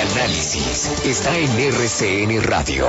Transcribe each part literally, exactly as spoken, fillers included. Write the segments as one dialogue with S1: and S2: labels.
S1: análisis está en R C N Radio.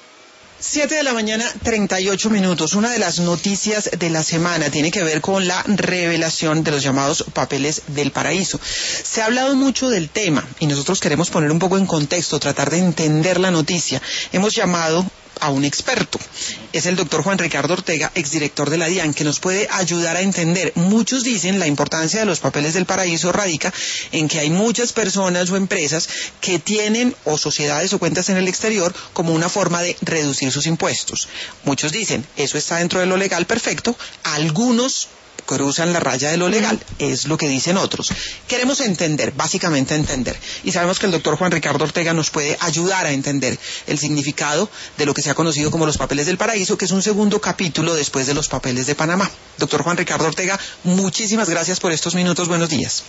S2: Siete de la mañana, treinta y ocho minutos. Una de las noticias de la semana tiene que ver con la revelación de los llamados papeles del paraíso. Se ha hablado mucho del tema y nosotros queremos poner un poco en contexto, tratar de entender la noticia. Hemos llamado a un experto. Es el doctor Juan Ricardo Ortega, exdirector de la DIAN, que nos puede ayudar a entender. Muchos dicen la importancia de los papeles del paraíso radica en que hay muchas personas o empresas que tienen o sociedades o cuentas en el exterior como una forma de reducir sus impuestos. Muchos dicen eso está dentro de lo legal, perfecto. Algunos cruzan la raya de lo legal, es lo que dicen otros. Queremos entender, básicamente entender, y sabemos que el doctor Juan Ricardo Ortega nos puede ayudar a entender el significado de lo que se ha conocido como los papeles del paraíso, que es un segundo capítulo después de los papeles de Panamá. Doctor Juan Ricardo Ortega, muchísimas gracias por estos minutos, buenos días.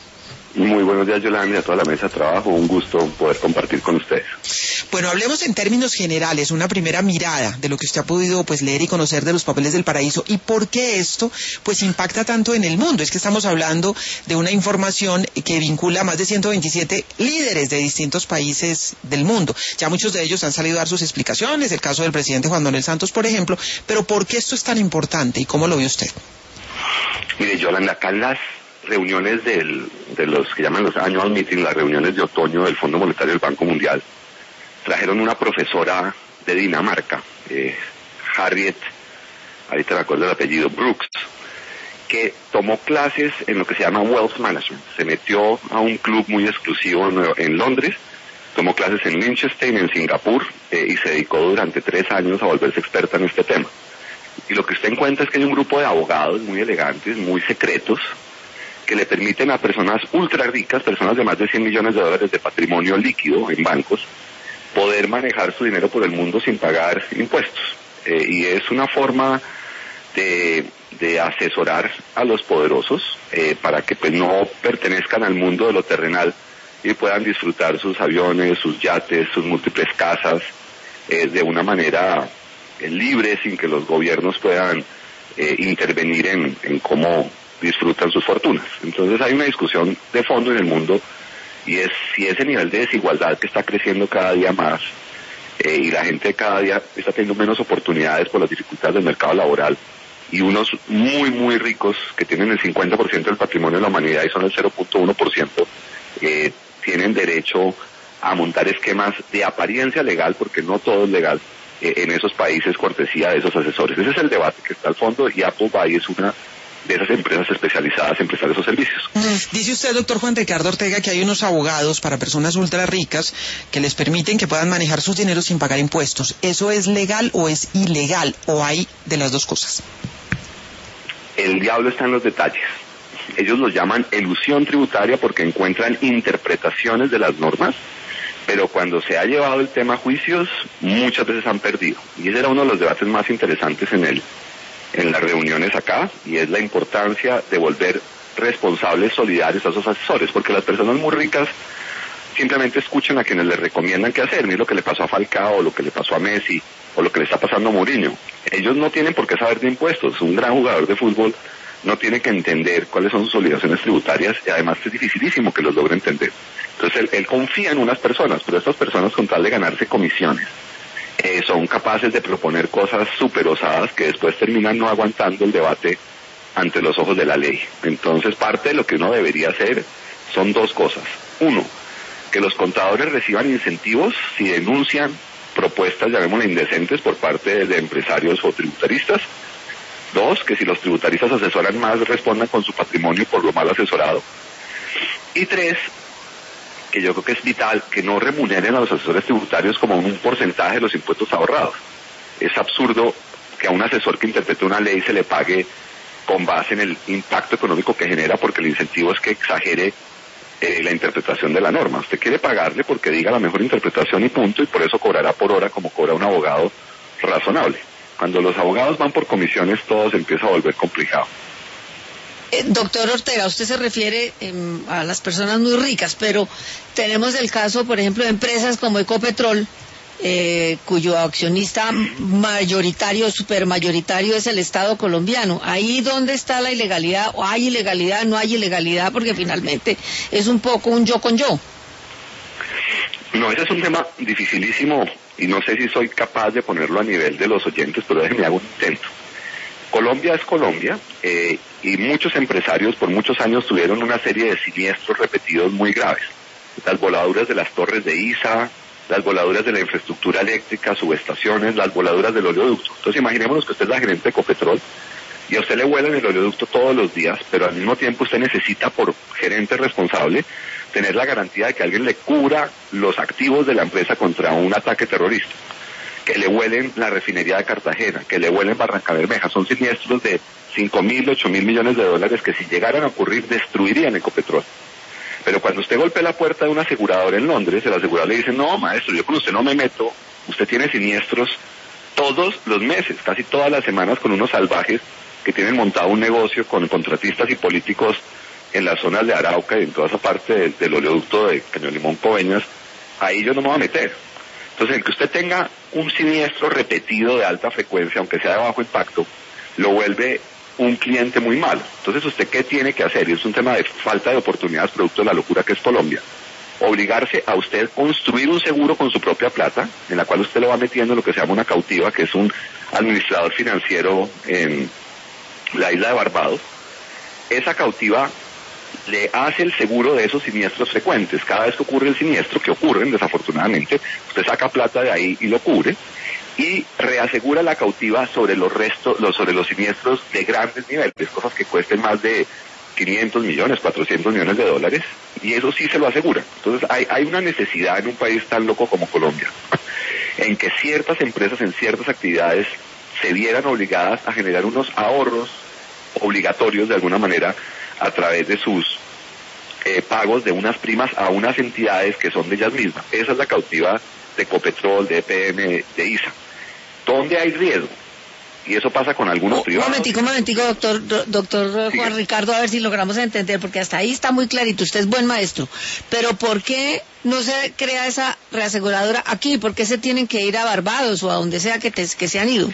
S3: Muy buenos días, Yolanda, y a toda la mesa de trabajo, un gusto poder compartir con ustedes.
S2: Bueno, hablemos en términos generales, una primera mirada de lo que usted ha podido pues leer y conocer de los papeles del paraíso y por qué esto pues impacta tanto en el mundo. Es que estamos hablando de una información que vincula a más de ciento veintisiete líderes de distintos países del mundo. Ya muchos de ellos han salido a dar sus explicaciones, el caso del presidente Juan Manuel Santos, por ejemplo, pero ¿por qué esto es tan importante y cómo lo ve usted?
S3: Mire, Yolanda, acá en las reuniones del, de los que llaman los annual meetings, las reuniones de otoño del Fondo Monetario del Banco Mundial, trajeron una profesora de Dinamarca, eh, Harriet, ahorita me acuerdo el apellido, Brooks, que tomó clases en lo que se llama Wealth Management. Se metió a un club muy exclusivo en, en Londres, tomó clases en Liechtenstein, en Singapur, eh, y se dedicó durante tres años a volverse experta en este tema. Y lo que usted encuentra es que hay un grupo de abogados muy elegantes, muy secretos, que le permiten a personas ultra ricas, personas de más de cien millones de dólares de patrimonio líquido en bancos, poder manejar su dinero por el mundo sin pagar impuestos. Eh, y es una forma de, de asesorar a los poderosos eh, para que pues no pertenezcan al mundo de lo terrenal y puedan disfrutar sus aviones, sus yates, sus múltiples casas eh, de una manera eh, libre, sin que los gobiernos puedan eh, intervenir en, en cómo disfrutan sus fortunas. Entonces hay una discusión de fondo en el mundo y es si ese nivel de desigualdad que está creciendo cada día más eh, y la gente cada día está teniendo menos oportunidades por las dificultades del mercado laboral y unos muy muy ricos que tienen el cincuenta por ciento del patrimonio de la humanidad y son el cero punto uno por ciento eh, tienen derecho a montar esquemas de apariencia legal, porque no todo es legal eh, en esos países, cortesía de esos asesores. Ese es el debate que está al fondo y Apple Buy es una de esas empresas especializadas en prestar esos servicios.
S2: Dice usted, doctor Juan Ricardo Ortega, que hay unos abogados para personas ultra ricas que les permiten que puedan manejar sus dineros sin pagar impuestos. ¿Eso es legal o es ilegal? ¿O hay de las dos cosas?
S3: El diablo está en los detalles. Ellos los llaman elusión tributaria porque encuentran interpretaciones de las normas, pero cuando se ha llevado el tema a juicios, muchas veces han perdido. Y ese era uno de los debates más interesantes en el en las reuniones acá, y es la importancia de volver responsables, solidarios a esos asesores, porque las personas muy ricas simplemente escuchan a quienes les recomiendan qué hacer. Ni lo que le pasó a Falcao, o lo que le pasó a Messi, o lo que le está pasando a Mourinho. Ellos no tienen por qué saber de impuestos. Un gran jugador de fútbol no tiene que entender cuáles son sus obligaciones tributarias, y además es dificilísimo que los logre entender. Entonces él, él confía en unas personas, pero estas personas, con tal de ganarse comisiones, Eh, son capaces de proponer cosas súper osadas que después terminan no aguantando el debate ante los ojos de la ley. Entonces parte de lo que uno debería hacer son dos cosas. Uno, que los contadores reciban incentivos si denuncian propuestas, llamémosle indecentes, por parte de, de empresarios o tributaristas. Dos, que si los tributaristas asesoran más, respondan con su patrimonio por lo mal asesorado. Y tres, que yo creo que es vital, que no remuneren a los asesores tributarios como un porcentaje de los impuestos ahorrados. Es absurdo que a un asesor que interprete una ley se le pague con base en el impacto económico que genera, porque el incentivo es que exagere eh, la interpretación de la norma. Usted quiere pagarle porque diga la mejor interpretación y punto, y por eso cobrará por hora como cobra un abogado razonable. Cuando los abogados van por comisiones, todo se empieza a volver complicado.
S4: Eh, doctor Ortega, usted se refiere eh, a las personas muy ricas, pero tenemos el caso, por ejemplo, de empresas como Ecopetrol, eh, cuyo accionista mayoritario, supermayoritario es el Estado colombiano. Ahí ¿dónde está la ilegalidad? ¿O hay ilegalidad? ¿No hay ilegalidad? Porque finalmente es un poco un yo con yo.
S3: No, ese es un tema dificilísimo y no sé si soy capaz de ponerlo a nivel de los oyentes, pero déjenme hago un intento. Colombia es Colombia eh, y muchos empresarios por muchos años tuvieron una serie de siniestros repetidos muy graves. Las voladuras de las torres de I S A, las voladuras de la infraestructura eléctrica, subestaciones, las voladuras del oleoducto. Entonces imaginémonos que usted es la gerente de Ecopetrol y a usted le vuelan el oleoducto todos los días, pero al mismo tiempo usted necesita, por gerente responsable, tener la garantía de que alguien le cubra los activos de la empresa contra un ataque terrorista, que le vuelen la refinería de Cartagena, que le vuelen Barranca Bermeja. Son siniestros de cinco mil, ocho mil millones de dólares que si llegaran a ocurrir destruirían Ecopetrol. Pero cuando usted golpea la puerta de un asegurador en Londres, el asegurador le dice, no, maestro, yo con usted no me meto, usted tiene siniestros todos los meses, casi todas las semanas, con unos salvajes que tienen montado un negocio con contratistas y políticos en las zonas de Arauca y en toda esa parte del, del oleoducto de Caño Limón Coveñas. Ahí yo no me voy a meter. Entonces, el que usted tenga un siniestro repetido de alta frecuencia, aunque sea de bajo impacto, lo vuelve un cliente muy malo. Entonces, ¿usted qué tiene que hacer? Y es un tema de falta de oportunidades producto de la locura que es Colombia. Obligarse a usted construir un seguro con su propia plata, en la cual usted lo va metiendo en lo que se llama una cautiva, que es un administrador financiero en la isla de Barbados. Esa cautiva le hace el seguro de esos siniestros frecuentes. Cada vez que ocurre el siniestro, que ocurren desafortunadamente, usted saca plata de ahí y lo cubre, y reasegura la cautiva sobre los restos, los, sobre los siniestros de grandes niveles, cosas que cuesten más de quinientos millones, cuatrocientos millones de dólares, y eso sí se lo asegura. Entonces hay, hay una necesidad en un país tan loco como Colombia, en que ciertas empresas en ciertas actividades se vieran obligadas a generar unos ahorros obligatorios de alguna manera a través de sus eh, pagos de unas primas a unas entidades que son de ellas mismas. Esa es la cautiva de Ecopetrol, de E P M, de I S A. ¿Dónde hay riesgo? Y eso pasa con algunos
S4: oh,
S3: privados.
S4: Un momentico, un momentico, doctor, do, doctor Juan Ricardo, a ver si logramos entender, porque hasta ahí está muy clarito, usted es buen maestro, pero ¿por qué no se crea esa reaseguradora aquí? ¿Por qué se tienen que ir a Barbados o a donde sea que, te, que se han ido?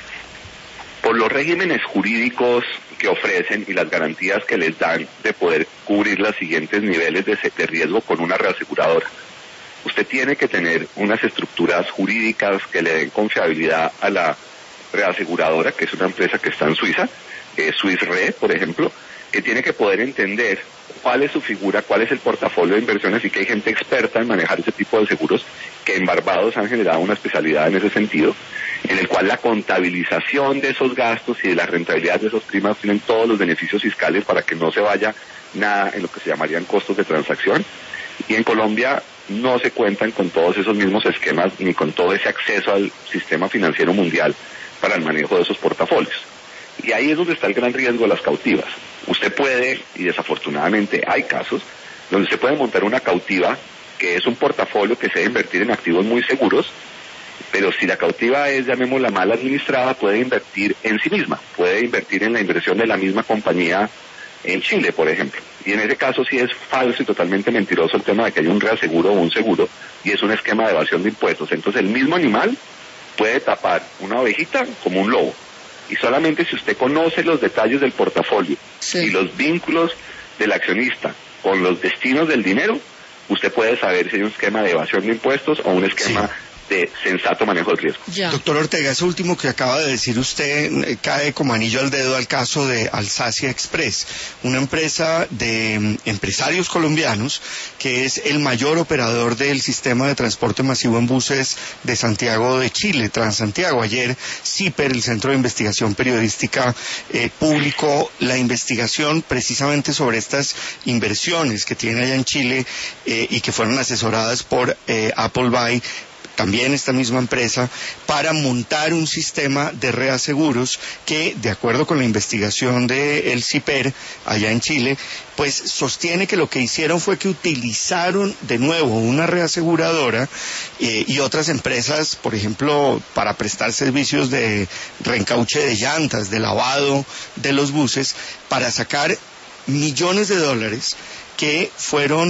S3: Por los regímenes jurídicos que ofrecen y las garantías que les dan de poder cubrir los siguientes niveles de, de riesgo con una reaseguradora. Usted tiene que tener unas estructuras jurídicas que le den confiabilidad a la reaseguradora, que es una empresa que está en Suiza, eh, Swiss Re, por ejemplo, que tiene que poder entender cuál es su figura, cuál es el portafolio de inversiones, y que hay gente experta en manejar ese tipo de seguros, que en Barbados han generado una especialidad en ese sentido, en el cual la contabilización de esos gastos y de la rentabilidad de esos primas tienen todos los beneficios fiscales para que no se vaya nada en lo que se llamarían costos de transacción. Y en Colombia no se cuentan con todos esos mismos esquemas ni con todo ese acceso al sistema financiero mundial para el manejo de esos portafolios. Y ahí es donde está el gran riesgo de las cautivas. Usted puede, y desafortunadamente hay casos, donde se puede montar una cautiva que es un portafolio que se debe invertir en activos muy seguros, pero si la cautiva es, llamémosla, mal administrada, puede invertir en sí misma, puede invertir en la inversión de la misma compañía en Chile, por ejemplo. Y en ese caso sí es falso y totalmente mentiroso el tema de que hay un reaseguro o un seguro, y es un esquema de evasión de impuestos. Entonces el mismo animal puede tapar una ovejita como un lobo. Y solamente si usted conoce los detalles del portafolio sí. y los vínculos del accionista con los destinos del dinero, usted puede saber si hay un esquema de evasión de impuestos o un esquema sí. de sensato manejo del riesgo.
S5: Ya. Doctor Ortega, ese último que acaba de decir usted eh, cae como anillo al dedo al caso de Alsacia Express, una empresa de um, empresarios colombianos que es el mayor operador del sistema de transporte masivo en buses de Santiago de Chile, Transantiago. Ayer CIPER, el Centro de Investigación Periodística, eh, publicó la investigación precisamente sobre estas inversiones que tiene allá en Chile eh, y que fueron asesoradas por eh, Appleby, también esta misma empresa, para montar un sistema de reaseguros que, de acuerdo con la investigación del CIPER allá en Chile, pues sostiene que lo que hicieron fue que utilizaron de nuevo una reaseguradora eh, y otras empresas, por ejemplo, para prestar servicios de reencauche de llantas, de lavado de los buses, para sacar millones de dólares que fueron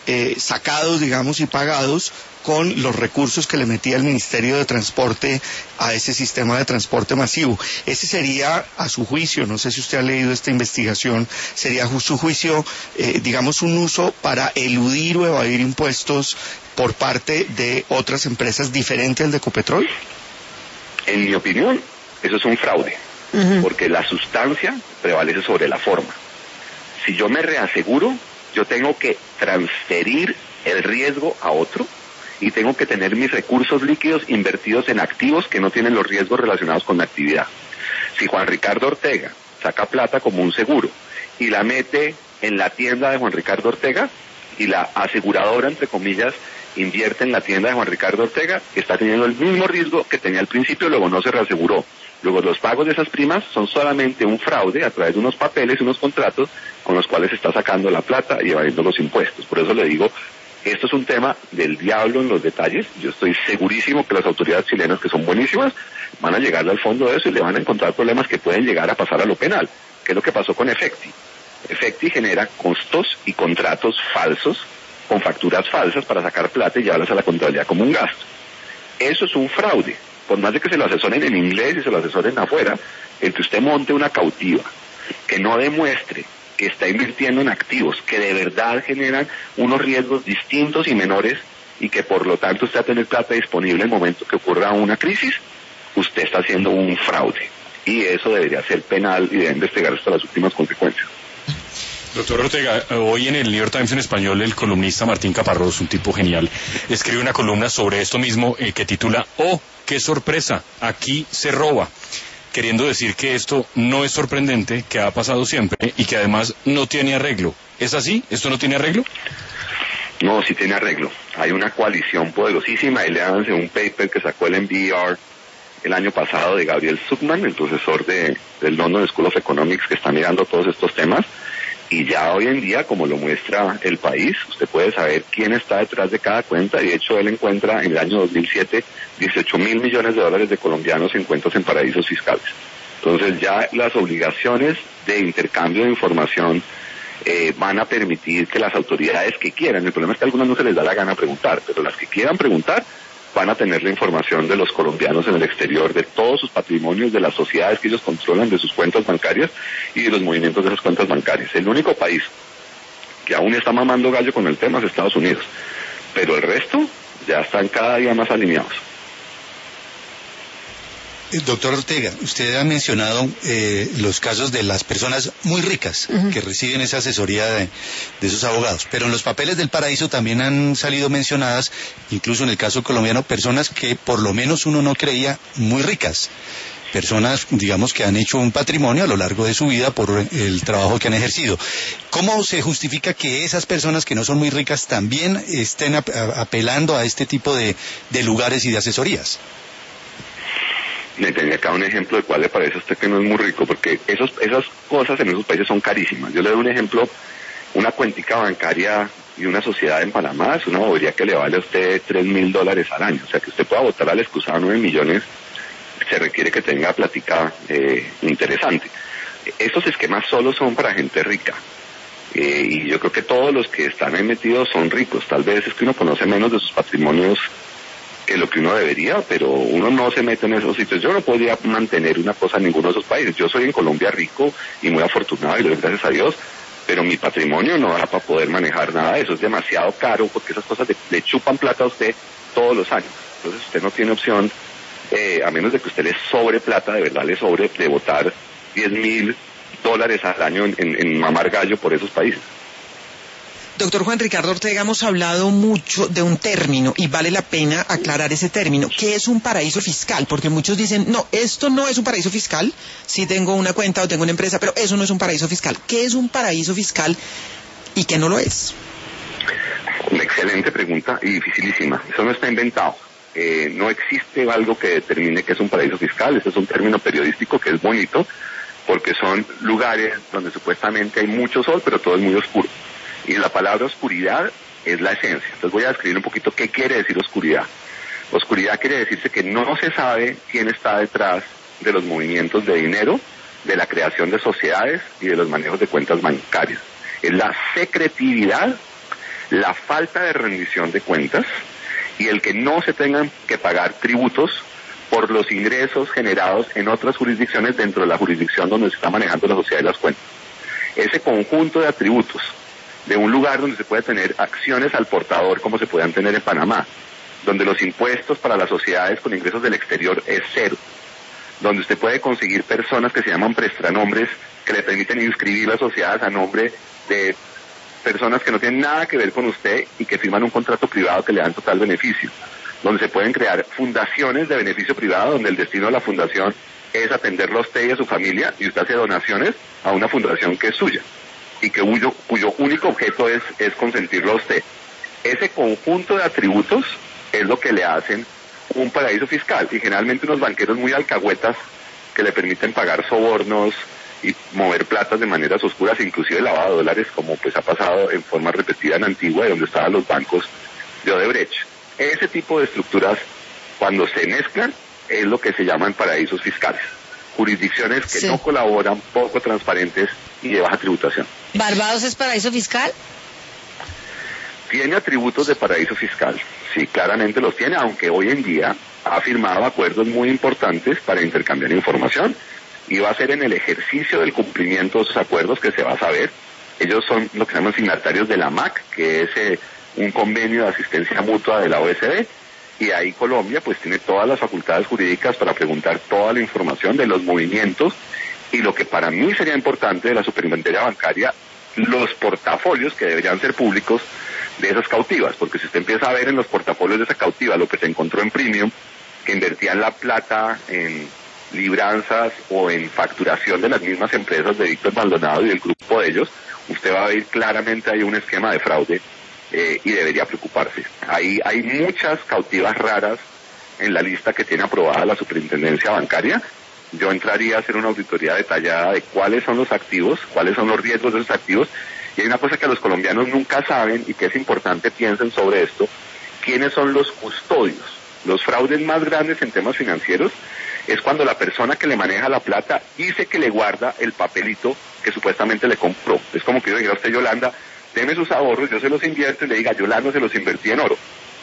S5: eh, sacados, digamos, y pagados con los recursos que le metía el Ministerio de Transporte a ese sistema de transporte masivo. Ese sería, a su juicio, no sé si usted ha leído esta investigación, sería a su juicio, eh, digamos, un uso para eludir o evadir impuestos por parte de otras empresas diferentes al de Ecopetrol.
S3: En mi opinión, eso es un fraude, uh-huh. porque la sustancia prevalece sobre la forma. Si yo me reaseguro, yo tengo que transferir el riesgo a otro y tengo que tener mis recursos líquidos invertidos en activos que no tienen los riesgos relacionados con la actividad. Si Juan Ricardo Ortega saca plata como un seguro y la mete en la tienda de Juan Ricardo Ortega y la aseguradora, entre comillas, invierte en la tienda de Juan Ricardo Ortega, está teniendo el mismo riesgo que tenía al principio, luego no se reaseguró. Luego los pagos de esas primas son solamente un fraude a través de unos papeles y unos contratos con los cuales se está sacando la plata y evadiendo los impuestos. Por eso le digo, esto es un tema del diablo en los detalles. Yo estoy segurísimo que las autoridades chilenas, que son buenísimas, van a llegarle al fondo de eso y le van a encontrar problemas que pueden llegar a pasar a lo penal, que es lo que pasó con Efecti. Efecti genera costos y contratos falsos con facturas falsas para sacar plata y llevarlas a la contabilidad como un gasto. Eso es un fraude. Por más de que se lo asesoren en inglés y se lo asesoren afuera, el que usted monte una cautiva que no demuestre que está invirtiendo en activos que de verdad generan unos riesgos distintos y menores y que por lo tanto usted va a tener plata disponible en el momento que ocurra una crisis, usted está haciendo un fraude. Y eso debería ser penal y debe investigar hasta las últimas consecuencias.
S6: Doctor Ortega, hoy en el New York Times en español, el columnista Martín Caparrós, un tipo genial, escribe una columna sobre esto mismo eh, que titula ¡Oh, qué sorpresa! Aquí se roba. Queriendo decir que esto no es sorprendente, que ha pasado siempre y que además no tiene arreglo. ¿Es así? ¿Esto no tiene arreglo?
S3: No, sí tiene arreglo. Hay una coalición poderosísima y léanse un paper que sacó el N B R el año pasado de Gabriel Zuckman, el profesor de, del London School of Economics, que está mirando todos estos temas. Y ya hoy en día, como lo muestra el país, usted puede saber quién está detrás de cada cuenta. Y de hecho, él encuentra en el año dos mil siete dieciocho mil millones de dólares de colombianos en cuentas en paraísos fiscales. Entonces ya las obligaciones de intercambio de información eh, van a permitir que las autoridades que quieran, el problema es que a algunas no se les da la gana preguntar, pero las que quieran preguntar van a tener la información de los colombianos en el exterior, de todos sus patrimonios, de las sociedades que ellos controlan, de sus cuentas bancarias y de los movimientos de esas cuentas bancarias. El único país que aún está mamando gallo con el tema es Estados Unidos, pero el resto ya están cada día más alineados.
S7: Doctor Ortega, usted ha mencionado eh, los casos de las personas muy ricas uh-huh. que reciben esa asesoría de, de esos abogados, pero en los papeles del paraíso también han salido mencionadas, incluso en el caso colombiano, personas que por lo menos uno no creía muy ricas, personas, digamos, que han hecho un patrimonio a lo largo de su vida por el trabajo que han ejercido. ¿Cómo se justifica que esas personas que no son muy ricas también estén ap- apelando a este tipo de, de lugares y de asesorías?
S3: Le tenía acá un ejemplo de cuál le parece a usted que no es muy rico, porque esos, esas cosas en esos países son carísimas. Yo le doy un ejemplo, una cuentica bancaria y una sociedad en Panamá es una bobería que le vale a usted tres mil dólares al año. O sea, que usted pueda votar al excusado nueve millones, se requiere que tenga plática eh, interesante. Esos esquemas solo son para gente rica. Eh, y yo creo que todos los que están ahí metidos son ricos. Tal vez es que uno conoce menos de sus patrimonios que lo que uno debería, pero uno no se mete en esos sitios. Yo no podría mantener una cosa en ninguno de esos países. Yo soy en Colombia rico y muy afortunado, y lo doy gracias a Dios, pero mi patrimonio no da para poder manejar nada de eso. Es demasiado caro porque esas cosas le, le chupan plata a usted todos los años. Entonces usted no tiene opción, eh, a menos de que usted le sobre plata, de verdad le sobre, de botar diez mil dólares al año en, en, en mamar gallo por esos países.
S2: Doctor Juan Ricardo Ortega, hemos hablado mucho de un término y vale la pena aclarar ese término. ¿Qué es un paraíso fiscal? Porque muchos dicen, no, esto no es un paraíso fiscal, sí tengo una cuenta o tengo una empresa, pero eso no es un paraíso fiscal. ¿Qué es un paraíso fiscal y qué no lo es?
S3: Una excelente pregunta y dificilísima. Eso no está inventado. Eh, no existe algo que determine que es un paraíso fiscal. Este es un término periodístico que es bonito porque son lugares donde supuestamente hay mucho sol, pero todo es muy oscuro. Y la palabra oscuridad es la esencia. Entonces voy a describir un poquito qué quiere decir oscuridad. Oscuridad quiere decirse que no se sabe quién está detrás de los movimientos de dinero, de la creación de sociedades y de los manejos de cuentas bancarias. Es la secretividad la falta de rendición de cuentas y el que no se tengan que pagar tributos por los ingresos generados en otras jurisdicciones dentro de la jurisdicción donde se está manejando la sociedad y las cuentas. Ese conjunto de atributos de un lugar donde se puede tener acciones al portador como se puedan tener en Panamá, donde los impuestos para las sociedades con ingresos del exterior es cero, donde usted puede conseguir personas que se llaman prestanombres que le permiten inscribir las sociedades a nombre de personas que no tienen nada que ver con usted y que firman un contrato privado que le dan total beneficio, donde se pueden crear fundaciones de beneficio privado, donde el destino de la fundación es atenderlo a usted y a su familia, y usted hace donaciones a una fundación que es suya y que cuyo, cuyo único objeto es, es consentirlo a usted. Ese conjunto de atributos es lo que le hacen un paraíso fiscal, y generalmente unos banqueros muy alcahuetas que le permiten pagar sobornos y mover platas de maneras oscuras, inclusive lavado de dólares, como pues ha pasado en forma repetida en Antigua, donde estaban los bancos de Odebrecht. Ese tipo de estructuras, cuando se mezclan, es lo que se llaman paraísos fiscales. Jurisdicciones que sí. no colaboran, poco transparentes y de baja tributación.
S4: ¿Barbados es paraíso fiscal?
S3: Tiene atributos de paraíso fiscal, sí, claramente los tiene, aunque hoy en día ha firmado acuerdos muy importantes para intercambiar información, y va a ser en el ejercicio del cumplimiento de esos acuerdos que se va a saber. Ellos son lo que se llaman signatarios de la M A C, que es eh, un convenio de asistencia mutua de la O E C D, y ahí Colombia pues tiene todas las facultades jurídicas para preguntar toda la información de los movimientos, y lo que para mí sería importante de la superintendencia bancaria, los portafolios que deberían ser públicos de esas cautivas, porque si usted empieza a ver en los portafolios de esa cautiva lo que se encontró en Premium, que invertían la plata en libranzas o en facturación de las mismas empresas de Víctor Maldonado y del grupo de ellos, usted va a ver claramente hay un esquema de fraude eh, y debería preocuparse. Ahí hay muchas cautivas raras en la lista que tiene aprobada la superintendencia bancaria. Yo entraría a hacer una auditoría detallada de cuáles son los activos, cuáles son los riesgos de esos activos. Y hay una cosa que los colombianos nunca saben y que es importante piensen sobre esto: ¿quiénes son los custodios? Los fraudes más grandes en temas financieros es cuando la persona que le maneja la plata dice que le guarda el papelito que supuestamente le compró. Es como que yo diga a usted, Yolanda, deme sus ahorros, yo se los invierto, y le diga, Yolanda, se los invertí en oro.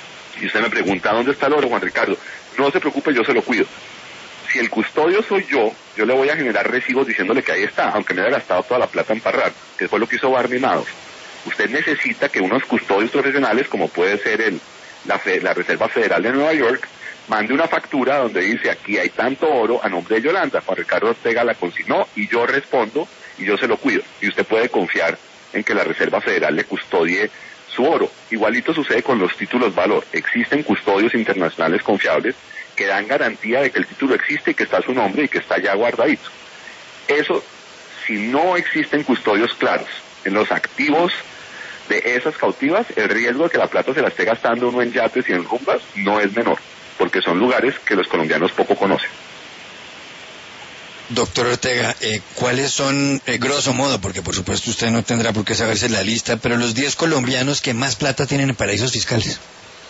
S3: Y usted me pregunta, ¿dónde está el oro, Juan Ricardo? No se preocupe, yo se lo cuido. Si el custodio soy yo, yo le voy a generar recibos diciéndole que ahí está, aunque me haya gastado toda la plata en parrar, que fue lo que hizo Barney Madoff. Usted necesita que unos custodios profesionales, como puede ser el, la, Fe, la Reserva Federal de Nueva York, mande una factura donde dice, aquí hay tanto oro a nombre de Yolanda, Juan Ricardo Ortega la consignó y yo respondo y yo se lo cuido. Y usted puede confiar en que la Reserva Federal le custodie su oro. Igualito sucede con los títulos valor. Existen custodios internacionales confiables que dan garantía de que el título existe y que está a su nombre y que está ya guardadito. Eso, si no existen custodios claros en los activos de esas cautivas, el riesgo de que la plata se la esté gastando uno en yates y en rumbas no es menor, porque son lugares que los colombianos poco conocen.
S8: Doctor Ortega, eh, ¿cuáles son, eh, grosso modo, porque por supuesto usted no tendrá por qué saberse la lista, pero los diez colombianos que más plata tienen en paraísos fiscales?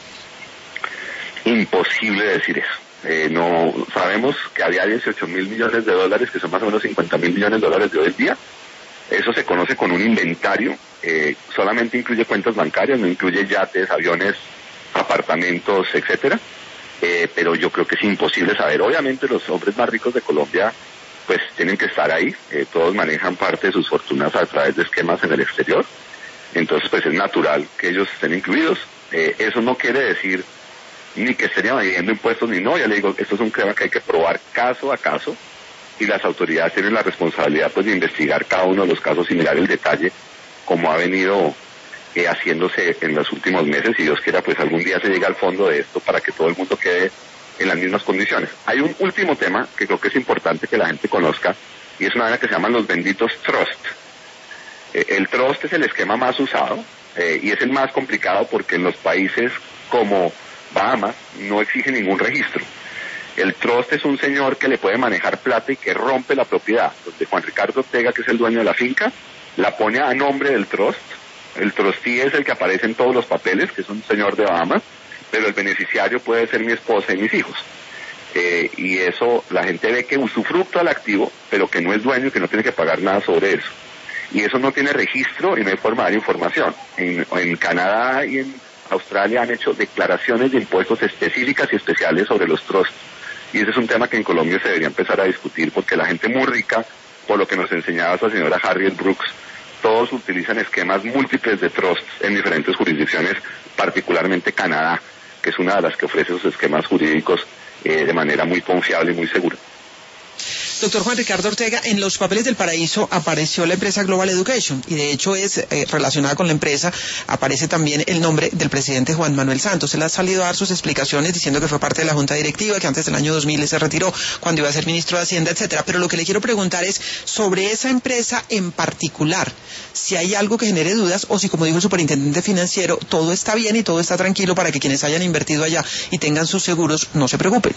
S3: Imposible decir eso. Eh, no sabemos que había dieciocho mil millones de dólares, que son más o menos cincuenta mil millones de dólares de hoy en día. Eso se conoce con un inventario, eh, solamente incluye cuentas bancarias, no incluye yates, aviones, apartamentos, etcétera. Eh, pero yo creo que es imposible saber. Obviamente los hombres más ricos de Colombia pues tienen que estar ahí, eh, todos manejan parte de sus fortunas a través de esquemas en el exterior, entonces pues es natural que ellos estén incluidos. Eh, eso no quiere decir ni que estén evadiendo impuestos ni no, ya le digo, esto es un tema que hay que probar caso a caso, y las autoridades tienen la responsabilidad pues de investigar cada uno de los casos y mirar el detalle como ha venido eh, haciéndose en los últimos meses, y Dios quiera pues algún día se llegue al fondo de esto para que todo el mundo quede en las mismas condiciones. Hay un último tema que creo que es importante que la gente conozca, y es una manera que se llaman los benditos trust. Eh, el trust es el esquema más usado eh, y es el más complicado porque en los países como Bahamas no exige ningún registro. El trust es un señor que le puede manejar plata y que rompe la propiedad. Donde Juan Ricardo Ortega, que es el dueño de la finca, la pone a nombre del trust. El trustee es el que aparece en todos los papeles, que es un señor de Bahamas, pero el beneficiario puede ser mi esposa y mis hijos. Eh, y eso, la gente ve que usufructa al activo, pero que no es dueño y que no tiene que pagar nada sobre eso. y eso no tiene registro y no hay forma de dar información. En, en Canadá y en Australia han hecho declaraciones de impuestos específicas y especiales sobre los trusts, y ese es un tema que en Colombia se debería empezar a discutir, porque la gente muy rica, por lo que nos enseñaba esta señora Harriet Brooks, todos utilizan esquemas múltiples de trusts en diferentes jurisdicciones, particularmente Canadá, que es una de las que ofrece esos esquemas jurídicos eh, de manera muy confiable y muy segura.
S2: Doctor Juan Ricardo Ortega, en los papeles del paraíso apareció la empresa Global Education y de hecho es eh, relacionada con la empresa, aparece también el nombre del presidente Juan Manuel Santos. Él ha salido a dar sus explicaciones diciendo que fue parte de la Junta Directiva, que antes del año dos mil se retiró cuando iba a ser ministro de Hacienda, etcétera. Pero lo que le quiero preguntar es sobre esa empresa en particular, si hay algo que genere dudas o si, como dijo el superintendente financiero, todo está bien y todo está tranquilo para que quienes hayan invertido allá y tengan sus seguros no se preocupen.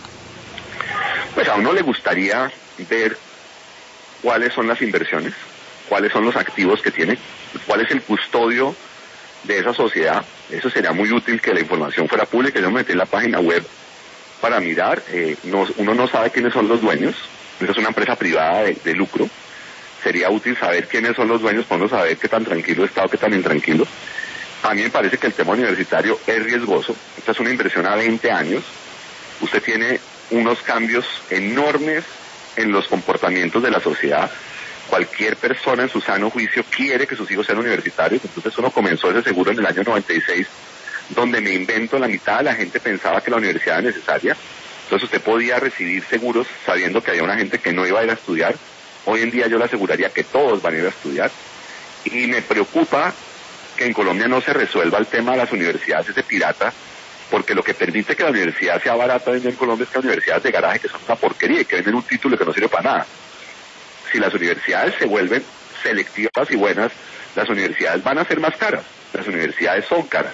S3: Pues a uno le gustaría ver cuáles son las inversiones, cuáles son los activos que tiene, cuál es el custodio de esa sociedad. Eso sería muy útil que la información fuera pública. Yo me metí en la página web para mirar, eh, no, uno no sabe quiénes son los dueños, esa es una empresa privada de, de lucro, sería útil saber quiénes son los dueños para uno saber qué tan tranquilo está o qué tan intranquilo. A mí me parece que el tema universitario es riesgoso, esta es una inversión a veinte años, usted tiene unos cambios enormes en los comportamientos de la sociedad. Cualquier persona en su sano juicio quiere que sus hijos sean universitarios, entonces uno comenzó ese seguro en el año noventa y seis, donde me invento la mitad de la gente pensaba que la universidad era necesaria, entonces usted podía recibir seguros sabiendo que había una gente que no iba a ir a estudiar. Hoy en día yo le aseguraría que todos van a ir a estudiar, y me preocupa que en Colombia no se resuelva el tema de las universidades, ese pirata, porque lo que permite que la universidad sea barata en Colombia es que las universidades de garaje, que son una porquería y que venden un título que no sirve para nada. Si las universidades se vuelven selectivas y buenas, las universidades van a ser más caras, las universidades son caras.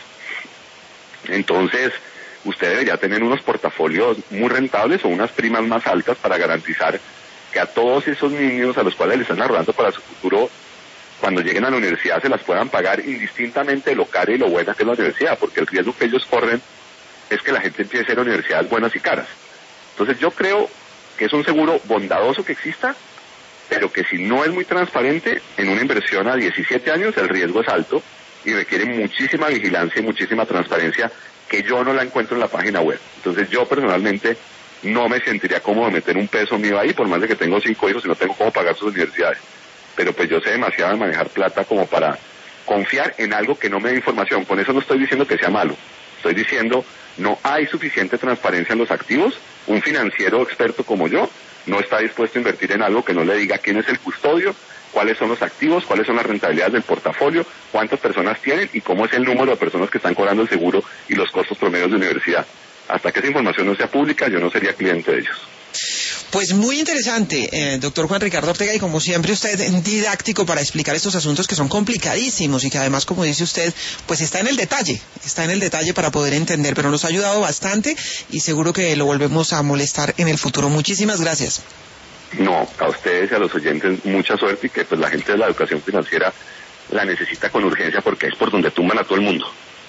S3: Entonces, usted debería tener unos portafolios muy rentables o unas primas más altas para garantizar que a todos esos niños a los cuales le están ahorrando para su futuro, cuando lleguen a la universidad se las puedan pagar indistintamente de lo cara y lo buena que es la universidad, porque el riesgo que ellos corren es que la gente empiece a ir a universidades buenas y caras. Entonces yo creo que es un seguro bondadoso que exista, pero que si no es muy transparente, en una inversión a diecisiete años el riesgo es alto y requiere muchísima vigilancia y muchísima transparencia que yo no la encuentro en la página web. Entonces yo personalmente no me sentiría cómodo meter un peso mío ahí, por más de que tengo cinco hijos y no tengo cómo pagar sus universidades. Pero pues yo sé demasiado de manejar plata como para confiar en algo que no me da información. Con eso no estoy diciendo que sea malo, estoy diciendo no hay suficiente transparencia en los activos. Un financiero experto como yo no está dispuesto a invertir en algo que no le diga quién es el custodio, cuáles son los activos, cuáles son las rentabilidades del portafolio, cuántas personas tienen y cómo es el número de personas que están cobrando el seguro y los costos promedios de universidad. Hasta que esa información no sea pública, yo no sería cliente de ellos.
S2: Pues muy interesante, eh, doctor Juan Ricardo Ortega, y como siempre usted didáctico para explicar estos asuntos que son complicadísimos y que además, como dice usted, pues está en el detalle, está en el detalle para poder entender, pero nos ha ayudado bastante y seguro que lo volvemos a molestar en el futuro. Muchísimas gracias.
S3: No, a ustedes y a los oyentes mucha suerte y que pues la gente de la educación financiera la necesita con urgencia porque es por donde tumban a todo el mundo.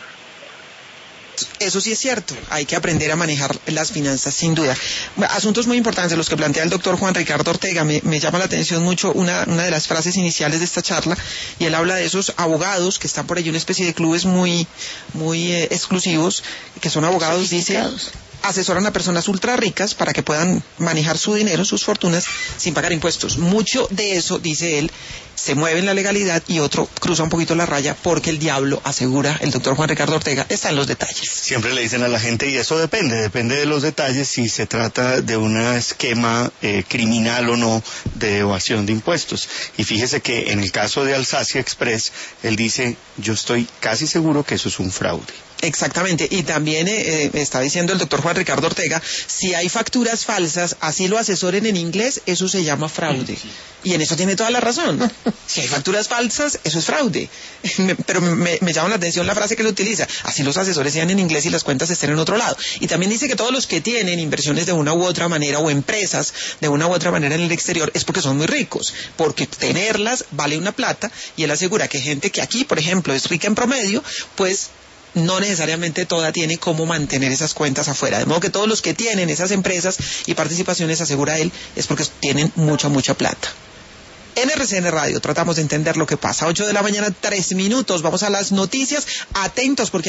S2: Eso sí es cierto, hay que aprender a manejar las finanzas sin duda. Asuntos muy importantes los que plantea el doctor Juan Ricardo Ortega. Me, me llama la atención mucho una, una de las frases iniciales de esta charla, y él habla de esos abogados que están por ahí, una especie de clubes muy, muy eh, exclusivos, que son abogados, dice, asesoran a personas ultra ricas para que puedan manejar su dinero, sus fortunas, sin pagar impuestos. Mucho de eso, dice él, se mueve en la legalidad y otro cruza un poquito la raya porque el diablo, asegura el doctor Juan Ricardo Ortega, está en los detalles.
S5: Siempre le dicen a la gente, y eso depende, depende de los detalles, si se trata de un esquema eh, criminal o no de evasión de impuestos. Y fíjese que en el caso de Alsacia Express, él dice, yo estoy casi seguro que eso es un fraude.
S2: Exactamente, y también eh, está diciendo el doctor Juan Ricardo Ortega, si hay facturas falsas, así lo asesoren en inglés, eso se llama fraude. Y en eso tiene toda la razón. Si hay facturas falsas, eso es fraude. Me, pero me, me llama la atención la frase que él utiliza, así los asesores sean en inglés y las cuentas estén en otro lado. Y también dice que todos los que tienen inversiones de una u otra manera o empresas de una u otra manera en el exterior es porque son muy ricos, porque tenerlas vale una plata, y él asegura que gente que aquí, por ejemplo, es rica en promedio, pues no necesariamente toda tiene cómo mantener esas cuentas afuera. De modo que todos los que tienen esas empresas y participaciones, asegura él, es porque tienen mucha, mucha plata. En R C N Radio tratamos de entender lo que pasa. ocho de la mañana, tres minutos. Vamos a las noticias. Atentos porque